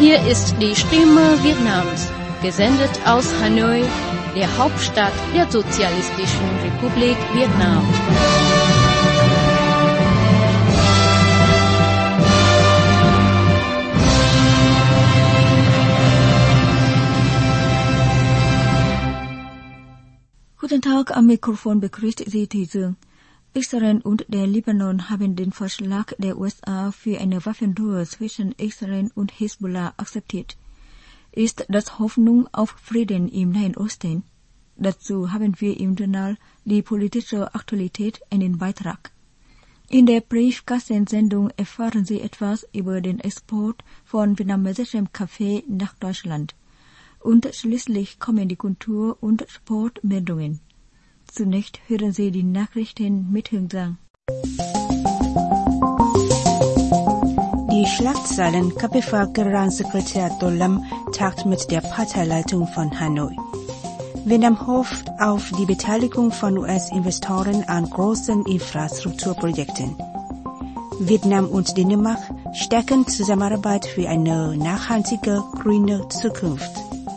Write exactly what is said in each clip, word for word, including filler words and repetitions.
Hier ist die Stimme Vietnams, gesendet aus Hanoi, der Hauptstadt der Sozialistischen Republik Vietnam. Guten Tag, am Mikrofon begrüßt Sie Thủy Dương. Israel und der Libanon haben den Vorschlag der U S A für eine Waffenruhe zwischen Israel und Hisbollah akzeptiert. Ist das Hoffnung auf Frieden im Nahen Osten? Dazu haben wir im Journal Die politische Aktualität einen Beitrag. In der Briefkastensendung erfahren Sie etwas über den Export von vietnamesischem Kaffee nach Deutschland. Und schließlich kommen die Kultur- und Sportmeldungen. Zunächst hören Sie die Nachrichten mit Hương Giang. Die Schlagzeilen: K P F-Generalsekretär Tô Lâm tagt mit der Parteileitung von Hanoi. Vietnam hofft auf die Beteiligung von U S-Investoren an großen Infrastrukturprojekten. Vietnam und Dänemark stärken Zusammenarbeit für eine nachhaltige, grüne Zukunft.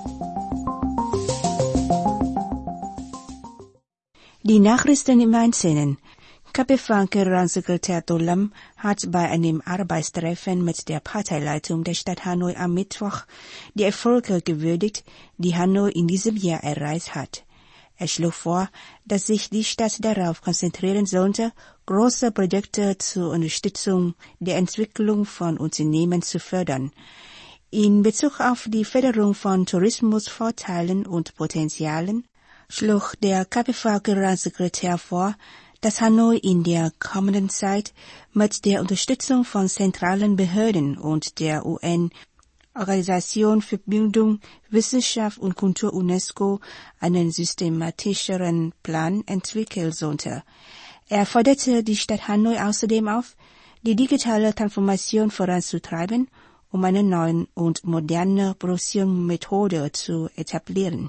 Die Nachrichten im Einzelnen. K P F-Generalsekretär Tô Lâm hat bei einem Arbeitstreffen mit der Parteileitung der Stadt Hanoi am Mittwoch die Erfolge gewürdigt, die Hanoi in diesem Jahr erreicht hat. Er schlug vor, dass sich die Stadt darauf konzentrieren sollte, große Projekte zur Unterstützung der Entwicklung von Unternehmen zu fördern. In Bezug auf die Förderung von Tourismusvorteilen und Potenzialen schlug der K P F-Generalsekretär vor, dass Hanoi in der kommenden Zeit mit der Unterstützung von zentralen Behörden und der U N-Organisation für Bildung, Wissenschaft und Kultur UNESCO einen systematischeren Plan entwickeln sollte. Er forderte die Stadt Hanoi außerdem auf, die digitale Transformation voranzutreiben, um eine neue und moderne Produktionsmethode zu etablieren.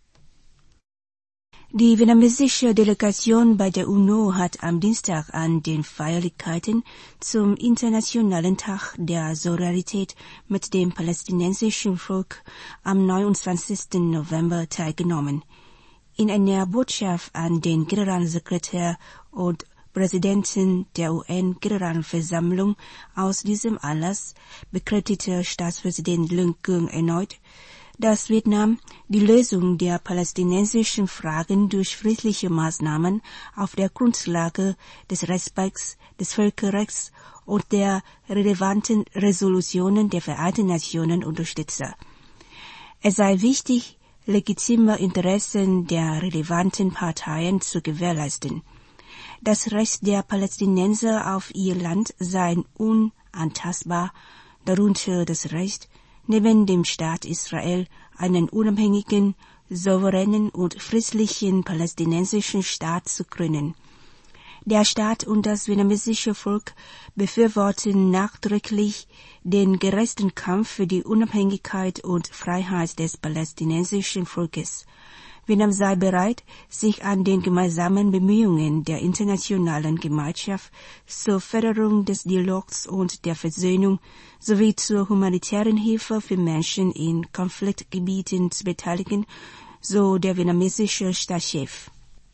Die vietnamesische Delegation bei der UNO hat am Dienstag an den Feierlichkeiten zum Internationalen Tag der Solidarität mit dem palästinensischen Volk am neunundzwanzigsten November teilgenommen. In einer Botschaft an den Generalsekretär und Präsidenten der U N-Generalversammlung aus diesem Anlass bekräftigte Staatspräsident Lương Cường erneut, dass Vietnam die Lösung der palästinensischen Fragen durch friedliche Maßnahmen auf der Grundlage des Respekts des Völkerrechts und der relevanten Resolutionen der Vereinten Nationen unterstütze. Es sei wichtig, legitime Interessen der relevanten Parteien zu gewährleisten. Das Recht der Palästinenser auf ihr Land sei unantastbar, darunter das Recht, neben dem Staat Israel einen unabhängigen, souveränen und friedlichen palästinensischen Staat zu gründen. Der Staat und das vietnamesische Volk befürworten nachdrücklich den gerechten Kampf für die Unabhängigkeit und Freiheit des palästinensischen Volkes. Vietnam sei bereit, sich an den gemeinsamen Bemühungen der internationalen Gemeinschaft zur Förderung des Dialogs und der Versöhnung sowie zur humanitären Hilfe für Menschen in Konfliktgebieten zu beteiligen, so der vietnamesische Staatschef.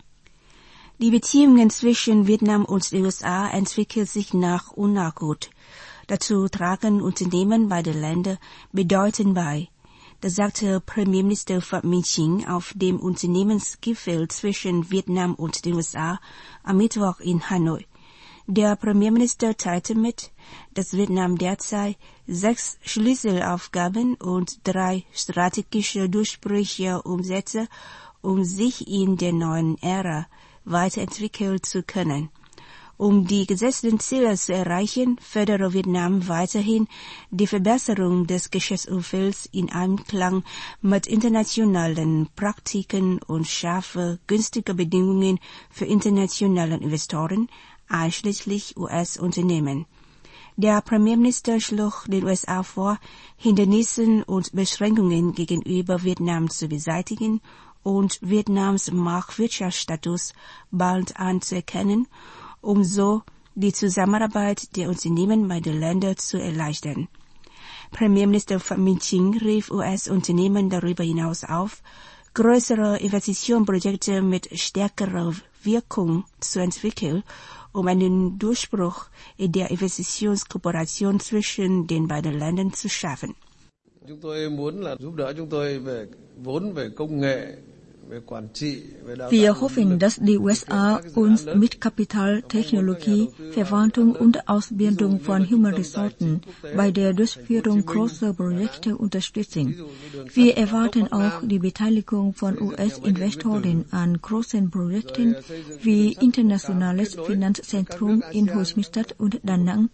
Die Beziehungen zwischen Vietnam und den U S A entwickeln sich nach und nach gut. Dazu tragen Unternehmen beider Länder bedeutend bei. Das sagte Premierminister Phạm Minh Chính auf dem Unternehmensgipfel zwischen Vietnam und den U S A am Mittwoch in Hanoi. Der Premierminister teilte mit, dass Vietnam derzeit sechs Schlüsselaufgaben und drei strategische Durchbrüche umsetze, um sich in der neuen Ära weiterentwickeln zu können. Um die gesetzten Ziele zu erreichen, fördere Vietnam weiterhin die Verbesserung des Geschäftsumfelds in Einklang mit internationalen Praktiken und schaffe günstige Bedingungen für internationale Investoren, einschließlich U S-Unternehmen. Der Premierminister schlug den U S A vor, Hindernisse und Beschränkungen gegenüber Vietnam zu beseitigen und Vietnams Marktwirtschaftsstatus bald anzuerkennen, um so die Zusammenarbeit der Unternehmen beider Länder zu erleichtern. Premierminister Phạm Minh Chính rief U S-Unternehmen darüber hinaus auf, größere Investitionsprojekte mit stärkerer Wirkung zu entwickeln, um einen Durchbruch in der Investitionskooperation zwischen den beiden Ländern zu schaffen. Chúng tôi muốn là giúp đỡ chúng tôi về vốn, về công nghệ, về quản trị, về đào tạo. Wir hoffen, dass die U S A uns mit Kapital, Technologie, Verwaltung und Ausbildung von Human Ressourcen bei der Durchführung großer Projekte unterstützen. Wir erwarten auch die Beteiligung von U S-Investoren an großen Projekten wie Internationales Finanzzentrum in Ho Chi Minh Stadt und Da Nang,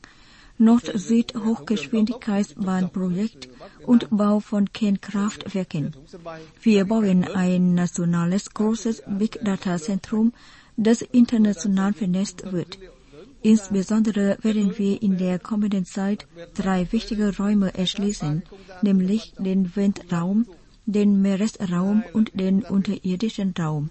Nord-Süd-Hochgeschwindigkeitsbahnprojekt und Bau von Kernkraftwerken. Wir bauen ein nationales großes Big Data Zentrum, das international vernetzt wird. Insbesondere werden wir in der kommenden Zeit drei wichtige Räume erschließen, nämlich den Windraum, den Meeresraum und den unterirdischen Raum.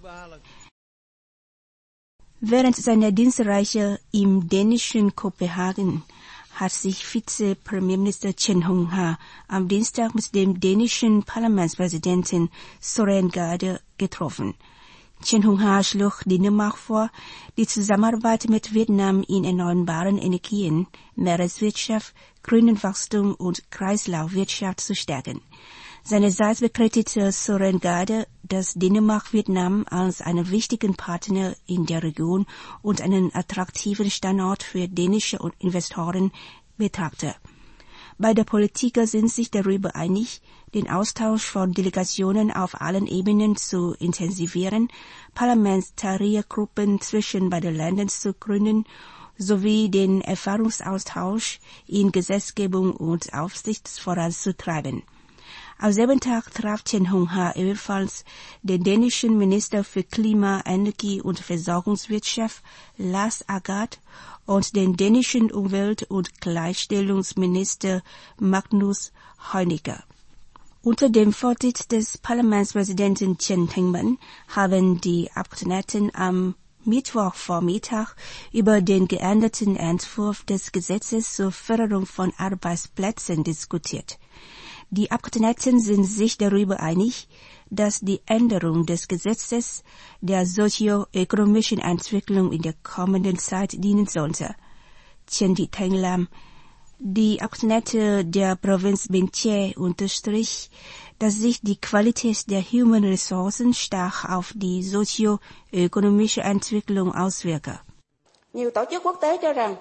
Während seiner Dienstreise im dänischen Kopenhagen hat sich Vize-Premierminister Chen Hung-ha am Dienstag mit dem dänischen Parlamentspräsidenten Søren Gade getroffen. Chen Hung-ha schlug Dänemark vor, die Zusammenarbeit mit Vietnam in erneuerbaren Energien, Meereswirtschaft, grünen Wachstum und Kreislaufwirtschaft zu stärken. Seinerseits bekräftigte Søren Gade, dass Dänemark Vietnam als einen wichtigen Partner in der Region und einen attraktiven Standort für dänische Investoren betrachte. Beide Politiker sind sich darüber einig, den Austausch von Delegationen auf allen Ebenen zu intensivieren, Parlamentariergruppen zwischen beiden Ländern zu gründen, sowie den Erfahrungsaustausch in Gesetzgebung und Aufsicht voranzutreiben. Am selben Tag traf Chen Hung-ha ebenfalls den dänischen Minister für Klima, Energie und Versorgungswirtschaft Lars Aagaard und den dänischen Umwelt- und Gleichstellungsminister Magnus Heunicke. Unter dem Vorsitz des Parlamentspräsidenten Chen Tengman haben die Abgeordneten am Mittwochvormittag über den geänderten Entwurf des Gesetzes zur Förderung von Arbeitsplätzen diskutiert. Die Abgeordneten sind sich darüber einig, dass die Änderung des Gesetzes der sozioökonomischen Entwicklung in der kommenden Zeit dienen sollte. Chen Tenglam, die Abgeordnete der Provinz Bến Tre, unterstrich, dass sich die Qualität der Human Ressourcen stark auf die sozioökonomische Entwicklung auswirke. Nhiều tổ chức quốc tế cho rằng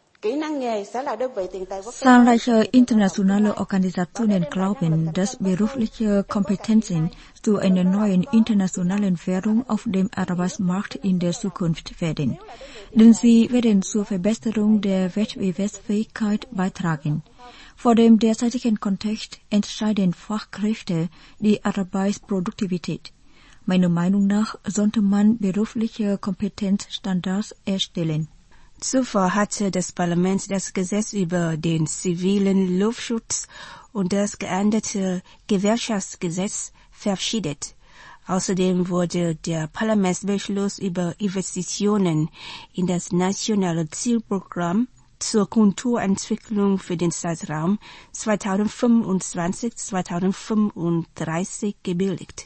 Zahlreiche internationale Organisationen glauben, dass berufliche Kompetenzen zu einer neuen internationalen Währung auf dem Arbeitsmarkt in der Zukunft werden, denn sie werden zur Verbesserung der Wettbewerbsfähigkeit beitragen. Vor dem derzeitigen Kontext entscheiden Fachkräfte die Arbeitsproduktivität. Meiner Meinung nach sollte man berufliche Kompetenzstandards erstellen. Zuvor hatte das Parlament das Gesetz über den zivilen Luftschutz und das geänderte Gewerkschaftsgesetz verabschiedet. Außerdem wurde der Parlamentsbeschluss über Investitionen in das nationale Zielprogramm zur Kulturentwicklung für den Zeitraum zweitausendfünfundzwanzig bis zweitausendfünfunddreißig gebilligt.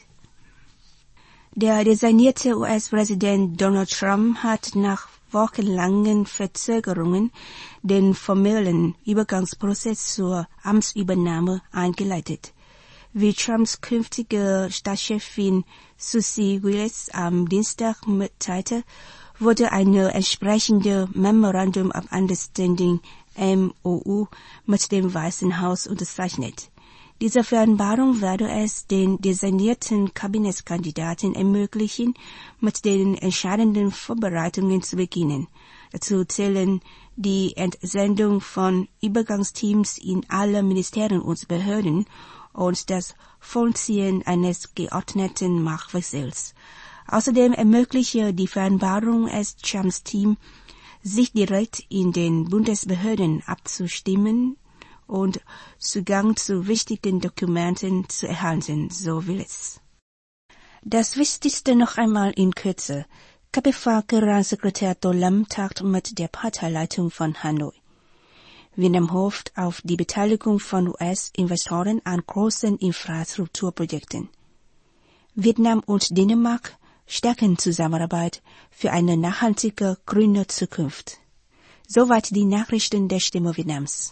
Der designierte U S-Präsident Donald Trump hat nach wochenlangen Verzögerungen den formellen Übergangsprozess zur Amtsübernahme eingeleitet. Wie Trumps künftige Staatschefin Susie Wiles am Dienstag mitteilte, wurde eine entsprechende Memorandum of Understanding M O U mit dem Weißen Haus unterzeichnet. Diese Vereinbarung werde es den designierten Kabinettskandidaten ermöglichen, mit den entscheidenden Vorbereitungen zu beginnen. Dazu zählen die Entsendung von Übergangsteams in alle Ministerien und Behörden und das Vollziehen eines geordneten Machtwechsels. Außerdem ermögliche die Vereinbarung es Trumps Team, sich direkt in den Bundesbehörden abzustimmen und Zugang zu wichtigen Dokumenten zu erhalten, so will es. Das Wichtigste noch einmal in Kürze. K P V-Generalsekretär To Lam tagt mit der Parteileitung von Hanoi. Vietnam hofft auf die Beteiligung von U S-Investoren an großen Infrastrukturprojekten. Vietnam und Dänemark stärken Zusammenarbeit für eine nachhaltige, grüne Zukunft. Soweit die Nachrichten der Stimme Vietnams.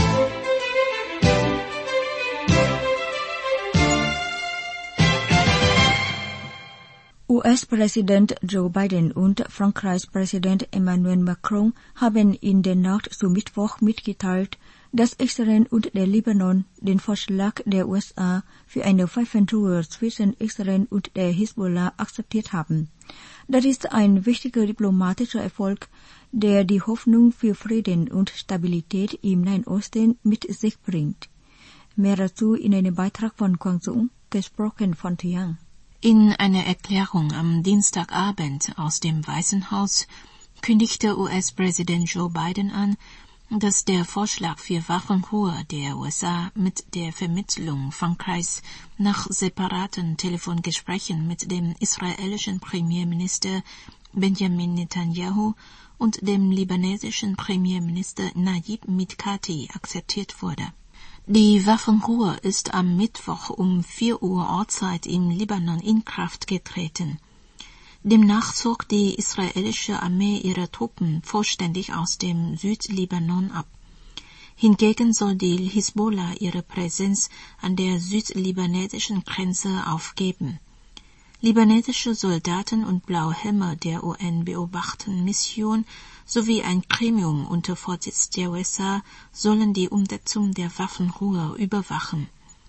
U S-Präsident Joe Biden und Frankreichs Präsident Emmanuel Macron haben in der Nacht zum Mittwoch mitgeteilt, dass Israel und der Libanon den Vorschlag der U S A für eine Waffenruhe zwischen Israel und der Hisbollah akzeptiert haben. Das ist ein wichtiger diplomatischer Erfolg, der die Hoffnung für Frieden und Stabilität im Nahen Osten mit sich bringt. Mehr dazu in einem Beitrag von Quang Dũng, gesprochen von Thiang. In einer Erklärung am Dienstagabend aus dem Weißen Haus kündigte U S-Präsident Joe Biden an, dass der Vorschlag für Waffenruhe der U S A mit der Vermittlung Frankreichs nach separaten Telefongesprächen mit dem israelischen Premierminister Benjamin Netanyahu und dem libanesischen Premierminister Najib Mikati akzeptiert wurde. Die Waffenruhe ist am Mittwoch um vier Uhr Ortszeit im Libanon in Kraft getreten. Demnach zog die israelische Armee ihre Truppen vollständig aus dem Südlibanon ab. Hingegen soll die Hisbollah ihre Präsenz an der südlibanesischen Grenze aufgeben. Libanesische Soldaten und Blauhelme der U N-Beobachtenmission sowie ein Gremium unter Vorsitz der U S A sollen die Umsetzung der Waffenruhe überwachen.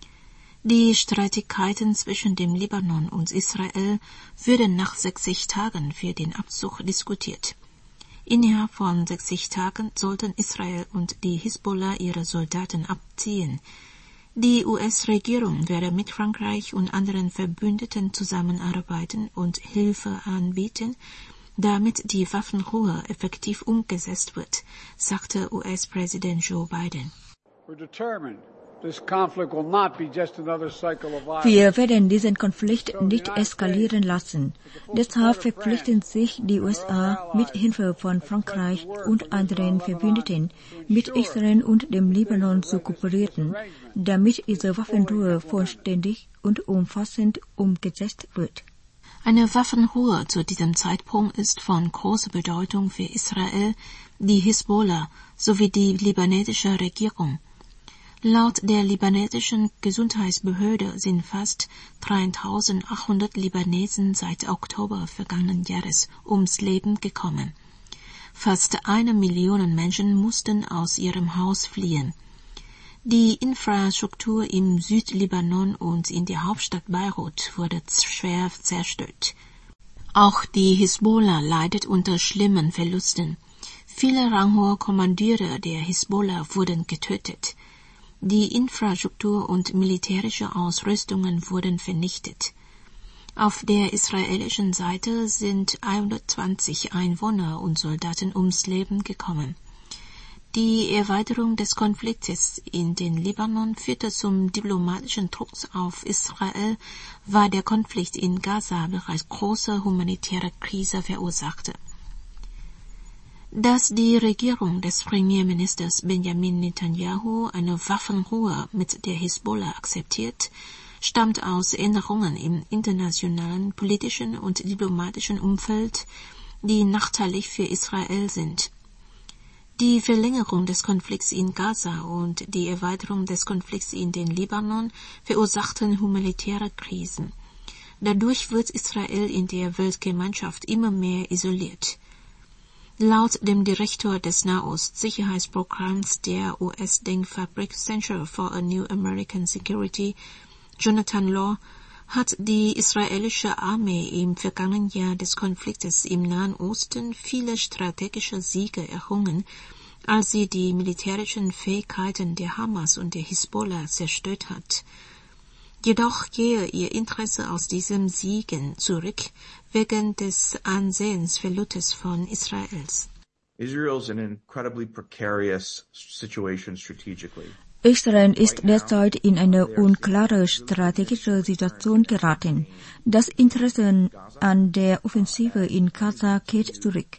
Die Streitigkeiten zwischen dem Libanon und Israel würden nach sechzig Tagen für den Abzug diskutiert. Innerhalb von sechzig Tagen sollten Israel und die Hisbollah ihre Soldaten abziehen. Die U S-Regierung werde mit Frankreich und anderen Verbündeten zusammenarbeiten und Hilfe anbieten, damit die Waffenruhe effektiv umgesetzt wird, sagte U S-Präsident Joe Biden. Wir werden diesen Konflikt nicht eskalieren lassen. Deshalb verpflichten sich die U S A mit Hilfe von Frankreich und anderen Verbündeten, mit Israel und dem Libanon zu kooperieren, damit diese Waffenruhe vollständig und umfassend umgesetzt wird. Eine Waffenruhe zu diesem Zeitpunkt ist von großer Bedeutung für Israel, die Hisbollah sowie die libanesische Regierung. Laut der libanesischen Gesundheitsbehörde sind fast dreitausendachthundert Libanesen seit Oktober vergangenen Jahres ums Leben gekommen. Fast eine Million Menschen mussten aus ihrem Haus fliehen. Die Infrastruktur im Südlibanon und in der Hauptstadt Beirut wurde schwer zerstört. Auch die Hisbollah leidet unter schlimmen Verlusten. Viele ranghohe Kommandeure der Hisbollah wurden getötet. Die Infrastruktur und militärische Ausrüstungen wurden vernichtet. Auf der israelischen Seite sind hundertzwanzig Einwohner und Soldaten ums Leben gekommen. Die Erweiterung des Konfliktes in den Libanon führte zum diplomatischen Druck auf Israel, weil der Konflikt in Gaza bereits große humanitäre Krise verursachte. Dass die Regierung des Premierministers Benjamin Netanyahu eine Waffenruhe mit der Hisbollah akzeptiert, stammt aus Änderungen im internationalen politischen und diplomatischen Umfeld, die nachteilig für Israel sind. Die Verlängerung des Konflikts in Gaza und die Erweiterung des Konflikts in den Libanon verursachten humanitäre Krisen. Dadurch wird Israel in der Weltgemeinschaft immer mehr isoliert. Laut dem Direktor des Nahost-Sicherheitsprogramms der U S-Denkfabrik Center for a New American Security, Jonathan Law, hat die israelische Armee im vergangenen Jahr des Konfliktes im Nahen Osten viele strategische Siege errungen, als sie die militärischen Fähigkeiten der Hamas und der Hisbollah zerstört hat. Jedoch gehe ihr Interesse aus diesen Siegen zurück wegen des Ansehensverlustes von Israels. Israel is in an incredibly precarious situation strategically. Israel ist derzeit in eine unklare strategische Situation geraten. Das Interesse an der Offensive in Gaza geht zurück.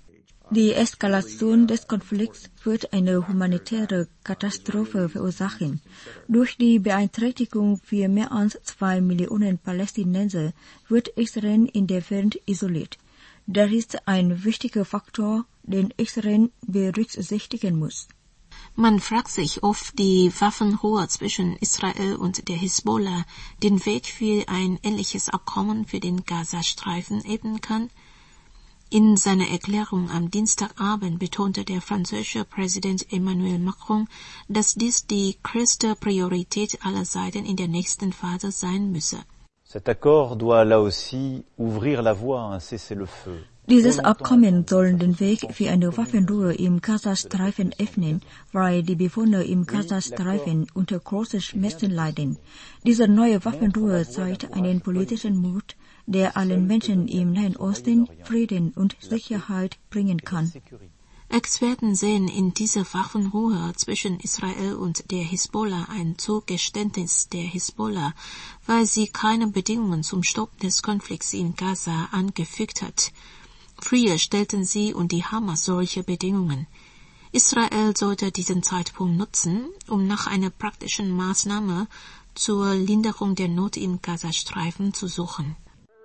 Die Eskalation des Konflikts wird eine humanitäre Katastrophe verursachen. Durch die Beeinträchtigung für mehr als zwei Millionen Palästinenser wird Israel in der Welt isoliert. Das ist ein wichtiger Faktor, den Israel berücksichtigen muss. Man fragt sich, ob die Waffenruhe zwischen Israel und der Hisbollah den Weg für ein ähnliches Abkommen für den Gazastreifen ebnen kann. In seiner Erklärung am Dienstagabend betonte der französische Präsident Emmanuel Macron, dass dies die größte Priorität aller Seiten in der nächsten Phase sein müsse. Cet accord doit là aussi ouvrir la voie à un cessez-le-feu. Dieses Abkommen soll den Weg für eine Waffenruhe im Gazastreifen öffnen, weil die Bewohner im Gazastreifen unter großen Schmerzen leiden. Diese neue Waffenruhe zeigt einen politischen Mut, der allen Menschen im Nahen Osten Frieden und Sicherheit bringen kann. Experten sehen in dieser Waffenruhe zwischen Israel und der Hisbollah ein Zugeständnis der Hisbollah, weil sie keine Bedingungen zum Stopp des Konflikts in Gaza angefügt hat. Früher stellten sie und die Hamas solche Bedingungen. Israel sollte diesen Zeitpunkt nutzen, um nach einer praktischen Maßnahme zur Linderung der Not im Gazastreifen zu suchen.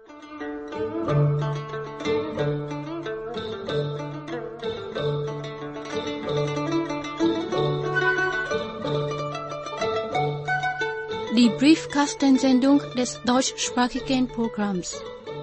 Die Briefkastensendung des deutschsprachigen Programms.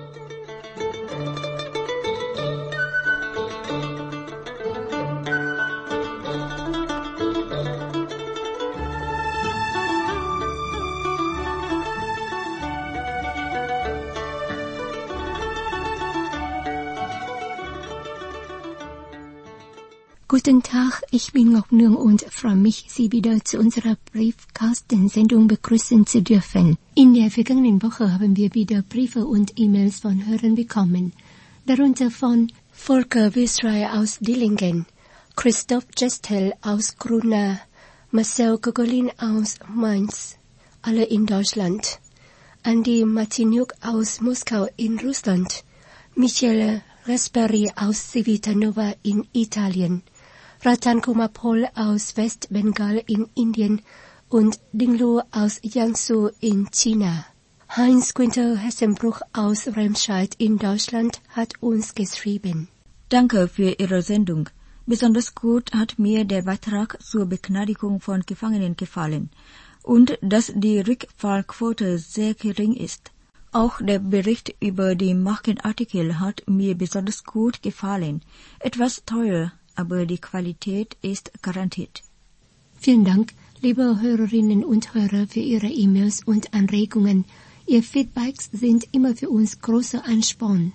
Guten Tag, ich bin Ngọc Nương und freue mich, Sie wieder zu unserer Briefkastensendung begrüßen zu dürfen. In der vergangenen Woche haben wir wieder Briefe und E-Mails von Hörern bekommen, darunter von Volker Wisrey aus Dillingen, Christoph Gestel aus Gruna, Marcel Gogolin aus Mainz, alle in Deutschland, Andi Martiniuk aus Moskau in Russland, Michele Raspberry aus Civitanova in Italien, Ratan Kumapol aus Westbengal in Indien und Dinglu aus Jiangsu in China. Heinz Günther Hessenbruch aus Remscheid in Deutschland hat uns geschrieben. Danke für Ihre Sendung. Besonders gut hat mir der Beitrag zur Begnadigung von Gefangenen gefallen und dass die Rückfallquote sehr gering ist. Auch der Bericht über die Markenartikel hat mir besonders gut gefallen. Etwas teuer, aber die Qualität ist garantiert. Vielen Dank, liebe Hörerinnen und Hörer, für Ihre E-Mails und Anregungen. Ihr Feedbacks sind immer für uns großer Ansporn.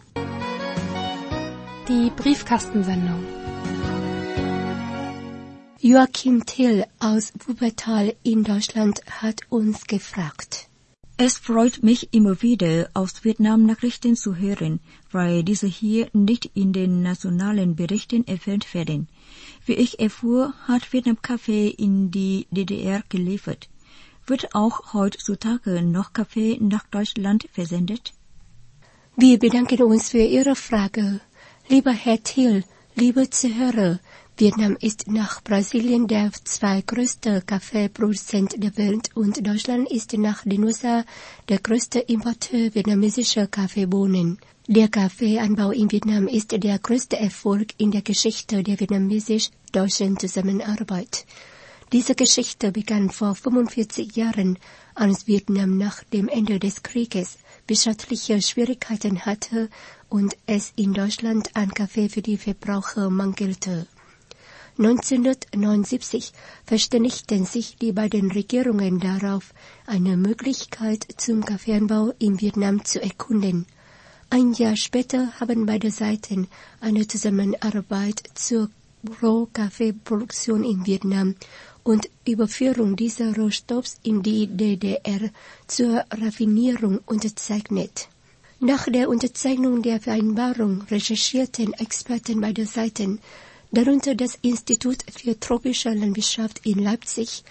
Die Briefkastensendung. Joachim Till aus Wuppertal in Deutschland hat uns gefragt. Es freut mich immer wieder, aus Vietnam Nachrichten zu hören, weil diese hier nicht in den nationalen Berichten erwähnt werden. Wie ich erfuhr, hat Vietnam Kaffee in die D D R geliefert. Wird auch heutzutage noch Kaffee nach Deutschland versendet? Wir bedanken uns für Ihre Frage. Lieber Herr Thiel, liebe Zuhörer, Vietnam ist nach Brasilien der zweitgrößte Kaffeeproduzent der Welt und Deutschland ist nach den U S A der größte Importeur vietnamesischer Kaffeebohnen. Der Kaffeeanbau in Vietnam ist der größte Erfolg in der Geschichte der vietnamesisch-deutschen Zusammenarbeit. Diese Geschichte begann vor fünfundvierzig Jahren, als Vietnam nach dem Ende des Krieges wirtschaftliche Schwierigkeiten hatte und es in Deutschland an Kaffee für die Verbraucher mangelte. neunzehnhundertneunundsiebzig verständigten sich die beiden Regierungen darauf, eine Möglichkeit zum Kaffeeanbau in Vietnam zu erkunden. Ein Jahr später haben beide Seiten eine Zusammenarbeit zur Rohkaffeeproduktion in Vietnam und Überführung dieser Rohstoffs in die D D R zur Raffinierung unterzeichnet. Nach der Unterzeichnung der Vereinbarung recherchierten Experten beider Seiten, darunter das Institut für tropische Landwirtschaft in Leipzig,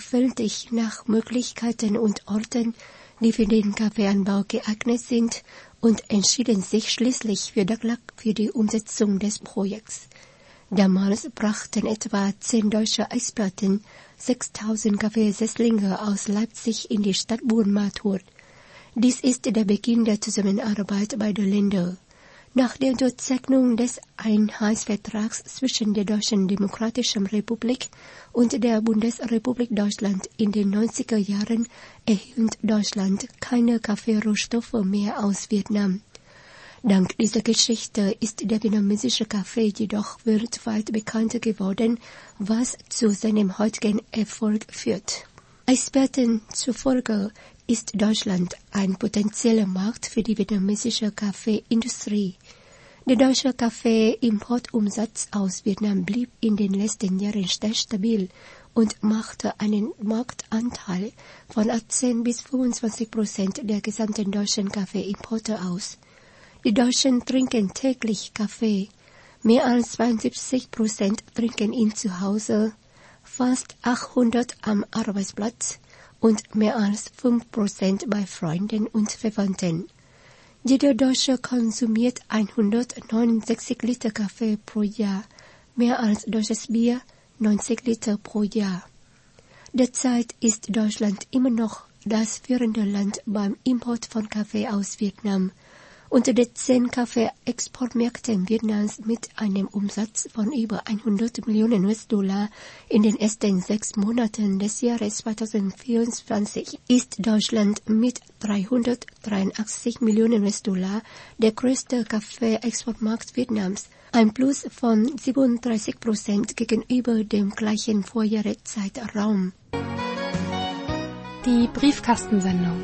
sorgfältig nach Möglichkeiten und Orten, die für den Kaffeeanbau geeignet sind und entschieden sich schließlich für Daklak für die Umsetzung des Projekts. Damals brachten etwa zehn deutsche Experten sechstausend Kaffeesetzlinge aus Leipzig in die Stadt Buon-Ma-Thuot. Dies ist der Beginn der Zusammenarbeit beider Länder. Nach der Unterzeichnung des Einheitsvertrags zwischen der Deutschen Demokratischen Republik und der Bundesrepublik Deutschland in den neunziger Jahren erhielt Deutschland keine Kaffeerohstoffe mehr aus Vietnam. Dank dieser Geschichte ist der vietnamesische Kaffee jedoch weltweit bekannt geworden, was zu seinem heutigen Erfolg führt. Experten zufolge ist Deutschland ein potenzieller Markt für die vietnamesische Kaffeeindustrie. Der deutsche Kaffeeimportumsatz aus Vietnam blieb in den letzten Jahren sehr stabil und machte einen Marktanteil von achtzehn bis fünfundzwanzig Prozent der gesamten deutschen Kaffeeimporte aus. Die Deutschen trinken täglich Kaffee. Mehr als zweiundsiebzig Prozent trinken ihn zu Hause, fast achthundert am Arbeitsplatz und mehr als fünf Prozent bei Freunden und Verwandten. Jeder Deutsche konsumiert hundertneunundsechzig Liter Kaffee pro Jahr, mehr als deutsches Bier neunzig Liter pro Jahr. Derzeit ist Deutschland immer noch das führende Land beim Import von Kaffee aus Vietnam. Unter den zehn Kaffee-Exportmärkten Vietnams mit einem Umsatz von über hundert Millionen U S-Dollar in den ersten sechs Monaten des Jahres zweitausendvierundzwanzig ist Deutschland mit dreihundertdreiundachtzig Millionen U S-Dollar der größte Kaffee-Exportmarkt Vietnams, ein Plus von siebenunddreißig Prozent gegenüber dem gleichen Vorjahreszeitraum. Die Briefkastensendung.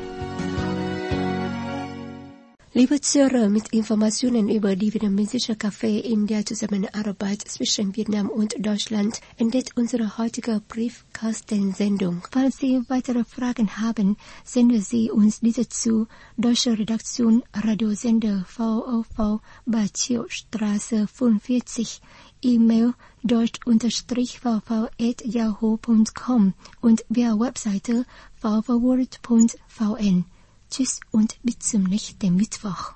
Liebe Zuhörer, mit Informationen über die vietnamesische Kaffee in der Zusammenarbeit zwischen Vietnam und Deutschland endet unsere heutige Briefkastensendung. Falls Sie weitere Fragen haben, senden Sie uns diese zu Deutsche Redaktion Radiosender V O V Bachio-Straße fünfundvierzig, E-Mail deutsch-v v at yahoo punkt com und via Webseite v v world punkt v n. Tschüss und bis zum nächsten Mittwoch.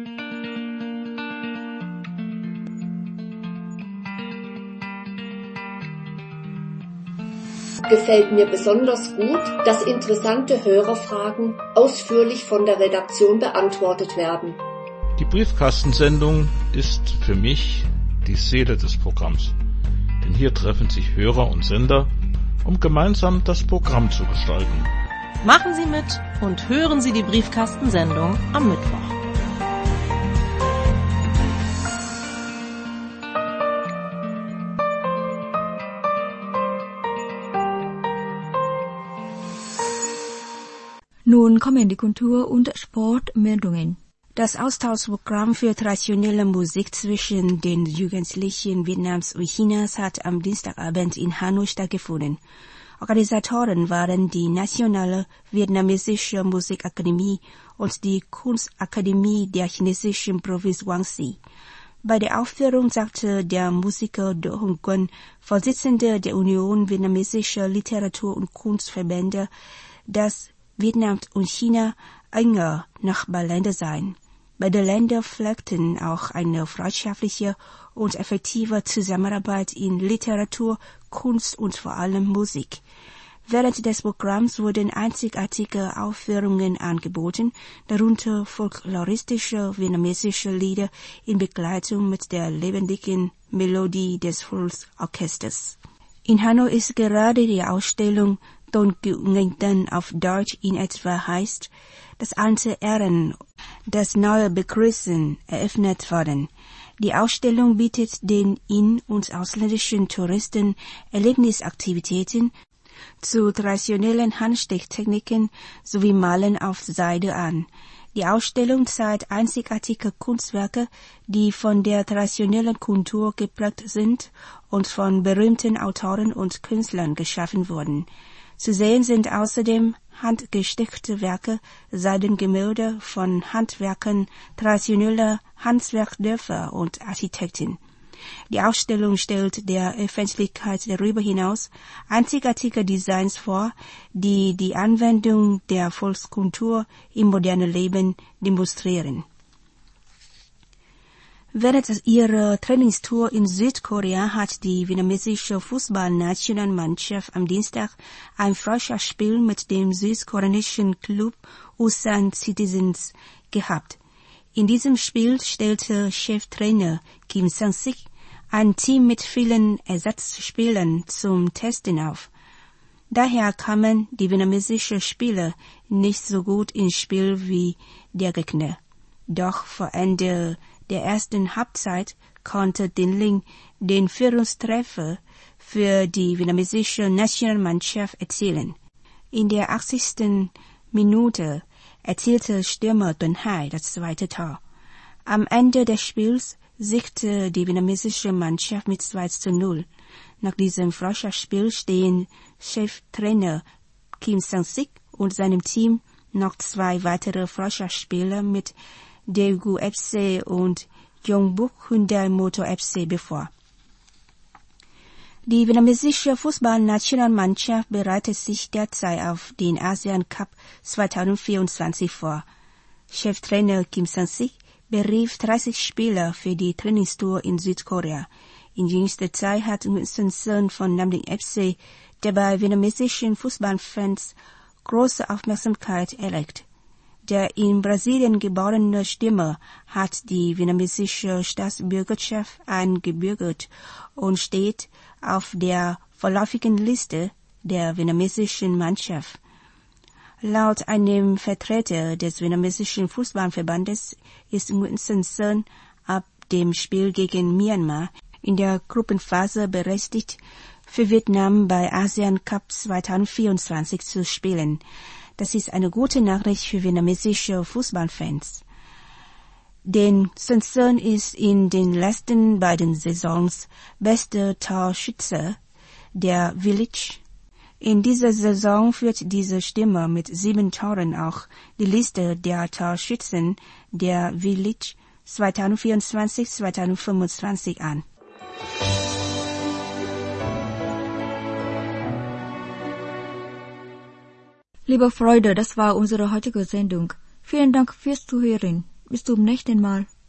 Gefällt mir besonders gut, dass interessante Hörerfragen ausführlich von der Redaktion beantwortet werden. Die Briefkastensendung ist für mich die Seele des Programms. Denn hier treffen sich Hörer und Sender, um gemeinsam das Programm zu gestalten. Machen Sie mit und hören Sie die Briefkastensendung am Mittwoch. Nun kommen die Kultur- und Sportmeldungen. Das Austauschprogramm für traditionelle Musik zwischen den Jugendlichen Vietnams und Chinas hat am Dienstagabend in Hanoi stattgefunden. Organisatoren waren die Nationale Vietnamesische Musikakademie und die Kunstakademie der chinesischen Provinz Guangxi. Bei der Aufführung sagte der Musiker Do Hung Quân, Vorsitzender der Union Vietnamesischer Literatur- und Kunstverbände, dass Vietnam und China enge Nachbarländer seien. Beide Länder pflegten auch eine freundschaftliche und effektive Zusammenarbeit in Literatur, Kunst und vor allem Musik. Während des Programms wurden einzigartige Aufführungen angeboten, darunter folkloristische vietnamesische Lieder in Begleitung mit der lebendigen Melodie des Volksorchesters. In Hanoi ist gerade die Ausstellung Tôn Cựu Nghênh Tân auf Deutsch in etwa heißt, das alte Ehren, das neue Begrüßen eröffnet worden. Die Ausstellung bietet den in- und ausländischen Touristen Erlebnisaktivitäten zu traditionellen Handsticktechniken sowie Malen auf Seide an. Die Ausstellung zeigt einzigartige Kunstwerke, die von der traditionellen Kultur geprägt sind und von berühmten Autoren und Künstlern geschaffen wurden. Zu sehen sind außerdem handgestickte Werke, Seidengemälde von Handwerkern traditioneller Handwerksdörfer und Architekten. Die Ausstellung stellt der Öffentlichkeit darüber hinaus einzigartige Designs vor, die die Anwendung der Volkskultur im modernen Leben demonstrieren. Während ihrer Trainingstour in Südkorea hat die vietnamesische Fußballnationalmannschaft am Dienstag ein Freundschaftsspiel mit dem südkoreanischen Club Ulsan Citizens gehabt. In diesem Spiel stellte Cheftrainer Kim Sang-sik ein Team mit vielen Ersatzspielern zum Testen auf. Daher kamen die vietnamesischen Spieler nicht so gut ins Spiel wie der Gegner. Doch vor Ende der ersten Halbzeit konnte Dinh den Führungstreffer für die vietnamesische Nationalmannschaft erzielen. In der achtzigsten Minute erzielte Stürmer Tuấn Hải das zweite Tor. Am Ende des Spiels siegte die vietnamesische Mannschaft mit zwei zu null. Nach diesem Freundschaftsspiel stehen Cheftrainer Kim Sang-sik und seinem Team noch zwei weitere Freundschaftsspiele mit Daegu F C und Yongbuk Hyundai Motor F C bevor. Die vietnamesische Fußballnationalmannschaft bereitet sich derzeit auf den Asian Cup zwanzig vierundzwanzig vor. Cheftrainer Kim Sang-sik berief dreißig Spieler für die Trainingstour in Südkorea. In jüngster Zeit hat Nguyễn Xuân Sơn von Nam Định F C, der bei vietnamesischen Fußballfans große Aufmerksamkeit erregt. Der in Brasilien geborene Stürmer hat die vietnamesische Staatsbürgerschaft eingebürgert und steht auf der vorläufigen Liste der vietnamesischen Mannschaft. Laut einem Vertreter des vietnamesischen Fußballverbandes ist Nguyễn Xuân Sơn ab dem Spiel gegen Myanmar in der Gruppenphase berechtigt, für Vietnam bei Asian Cup zwanzig vierundzwanzig zu spielen. Das ist eine gute Nachricht für vietnamesische Fußballfans. Denn Xuân Sơn ist in den letzten beiden Saisons bester Torschütze der V-League. In dieser Saison führt dieser Stürmer mit sieben Toren auch die Liste der Torschützen der V-League zwanzig vierundzwanzig zwanzig fünfundzwanzig an. Liebe Freunde, das war unsere heutige Sendung. Vielen Dank fürs Zuhören. Bis zum nächsten Mal.